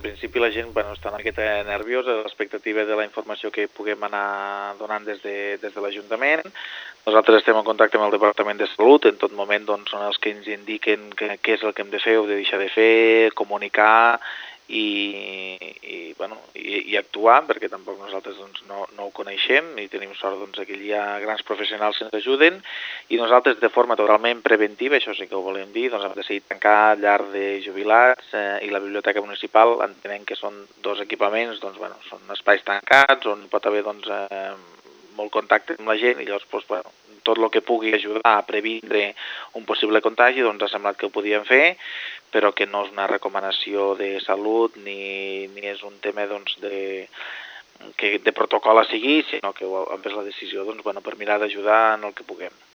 principi la gent està una miqueta nerviosa a l'expectativa de la informació que puguem anar donant des de l'Ajuntament. Nosaltres estem en contacte amb el Departament de Salut, en tot moment són els que ens indiquen què és el que hem de fer o de deixar de fer, comunicar i actuar, perquè tampoc nosaltres no ho coneixem i tenim sort que hi ha grans professionals que ens ajuden, i nosaltres de forma totalment preventiva, això sí que ho volem dir, hem decidit tancar llar de jubilats i la biblioteca municipal, entenent que són dos equipaments, són espais tancats on pot haver molt contacte amb la gent i llavors tot el que pugui ajudar a previndre un possible contagi ha semblat que ho podíem fer, però que no és una recomanació de salut ni és un tema de protocol a seguir, sinó que hem pres la decisió per mirar d'ajudar en el que puguem.